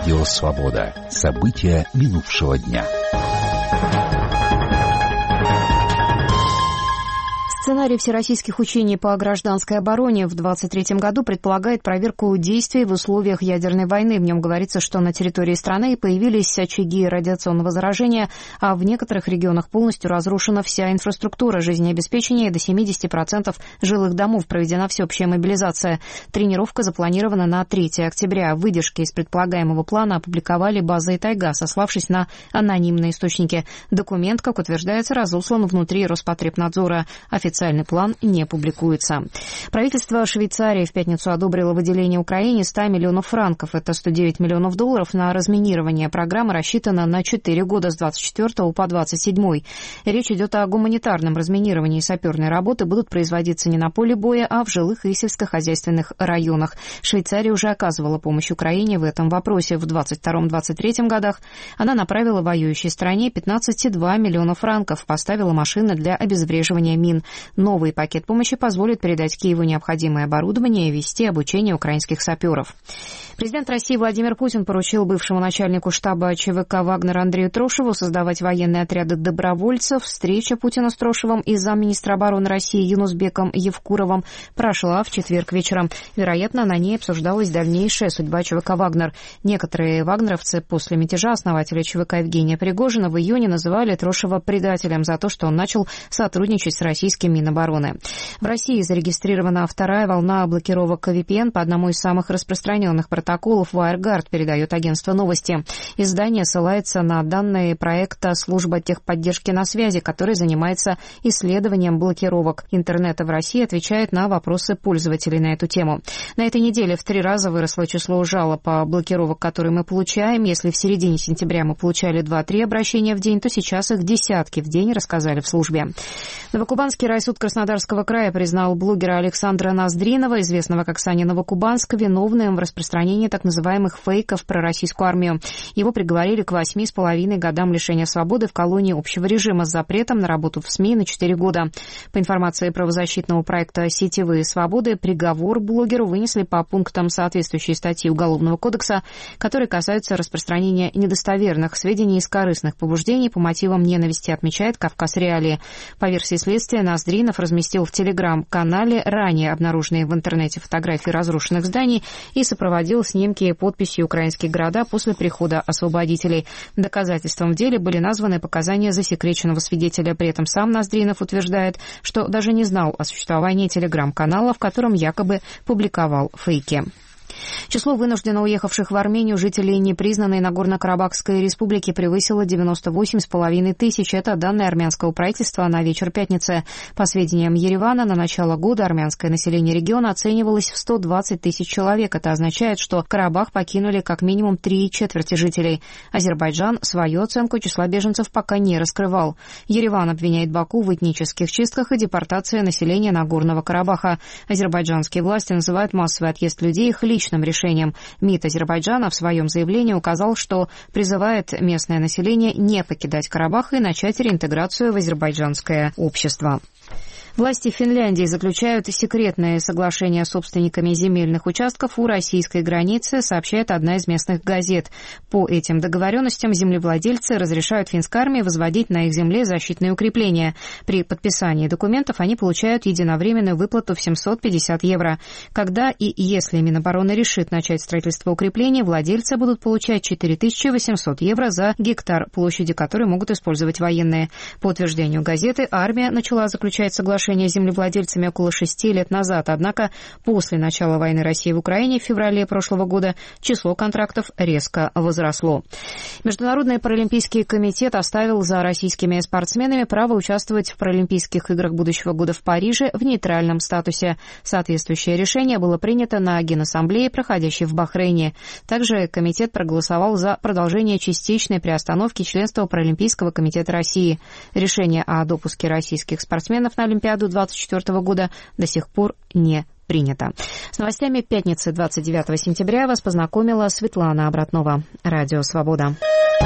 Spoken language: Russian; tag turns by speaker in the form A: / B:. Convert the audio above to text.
A: Радио «Свобода». События минувшего дня.
B: Сценарий всероссийских учений по гражданской обороне в 2023 году предполагает проверку действий в условиях ядерной войны. В нем говорится, что на территории страны появились очаги радиационного заражения, а в некоторых регионах полностью разрушена вся инфраструктура жизнеобеспечения, и до 70% жилых домов проведена всеобщая мобилизация. Тренировка запланирована на 3 октября. Выдержки из предполагаемого плана опубликовали «База» и «Тайга», сославшись на анонимные источники. Документ, как утверждается, разослан внутри Роспотребнадзора. Официальный план не публикуется. Правительство Швейцарии в пятницу одобрило выделение Украине 100 миллионов франков. Это $109 миллионов на разминирование. Программа рассчитана на 4 года с 24 по 27. Речь идет о гуманитарном разминировании. Саперные работы будут производиться не на поле боя, а в жилых и сельскохозяйственных районах. Швейцария уже оказывала помощь Украине в этом вопросе. В 22-23 годах она направила воюющей стране 15,2 миллиона франков, поставила машины для обезвреживания мин. Новый пакет помощи позволит передать Киеву необходимое оборудование и вести обучение украинских саперов. Президент России Владимир Путин поручил бывшему начальнику штаба ЧВК «Вагнер» Андрею Трошеву создавать военные отряды добровольцев. Встреча Путина с Трошевым и замминистра обороны России Юнусбеком Евкуровым прошла в четверг вечером. Вероятно, на ней обсуждалась дальнейшая судьба ЧВК «Вагнер». Некоторые вагнеровцы после мятежа основателя ЧВК Евгения Пригожина в июне называли Трошева предателем за то, что он начал сотрудничать с российским Минобороны. В России зарегистрирована вторая волна блокировок VPN по одному из самых распространенных протоколов WireGuard, передает агентство «Новости». Издание ссылается на данные проекта «Служба техподдержки на связи», который занимается исследованием блокировок интернета в России, отвечает на вопросы пользователей на эту тему. На этой неделе в 3 раза выросло число жалоб по блокировок, которые мы получаем. Если в середине сентября мы получали 2-3 обращения в день, то сейчас их десятки в день, рассказали в службе. Новокубанский райсуд Краснодарского края признал блогера Александра Ноздринова, известного как Саня Новокубанска, виновным в распространении так называемых фейков про российскую армию. Его приговорили к 8,5 годам лишения свободы в колонии общего режима с запретом на работу в СМИ на 4 года. По информации правозащитного проекта «Сетевые свободы», приговор блогеру вынесли по пунктам соответствующей статьи Уголовного кодекса, которые касаются распространения недостоверных сведений из корыстных побуждений по мотивам ненависти, отмечает «Кавказ Реалии». По версии следствия, Ноздринов разместил в Телеграм-канале ранее обнаруженные в интернете фотографии разрушенных зданий и сопроводил снимки и подписи «Украинские города» после прихода освободителей. Доказательством в деле были названы показания засекреченного свидетеля. При этом сам Ноздринов утверждает, что даже не знал о существовании Телеграм-канала, в котором якобы публиковал фейки. Число вынужденно уехавших в Армению жителей непризнанной Нагорно-Карабахской республики превысило 98,5 тысяч. Это данные армянского правительства на вечер пятницы. По сведениям Еревана, на начало года армянское население региона оценивалось в 120 тысяч человек. Это означает, что Карабах покинули как минимум 3/4 жителей. Азербайджан свою оценку числа беженцев пока не раскрывал. Ереван обвиняет Баку в этнических чистках и депортации населения Нагорного Карабаха. Азербайджанские власти называют массовый отъезд людей их личным решением. МИД Азербайджана в своем заявлении указал, что призывает местное население не покидать Карабах и начать реинтеграцию в азербайджанское общество. Власти Финляндии заключают секретные соглашения с собственниками земельных участков у российской границы, сообщает одна из местных газет. По этим договоренностям землевладельцы разрешают финской армии возводить на их земле защитные укрепления. При подписании документов они получают единовременную выплату в 750 евро. Когда и если Минобороны решит начать строительство укреплений, владельцы будут получать 4800 евро за гектар, площади которой могут использовать военные. По утверждению газеты, армия начала заключать соглашения с землевладельцами около 6 лет назад. Однако после начала войны России в Украине в феврале прошлого года число контрактов резко возросло. Международный паралимпийский комитет оставил за российскими спортсменами право участвовать в Паралимпийских играх будущего года в Париже в нейтральном статусе. Соответствующее решение было принято на Генассамблее, проходящей в Бахрейне. Также комитет проголосовал за продолжение частичной приостановки членства Паралимпийского комитета России. Решение о допуске российских спортсменов на Олимпиаду 2024 года до сих пор не принято. С новостями пятницы 29 сентября вас познакомила Светлана Обратнова. Радио «Свобода».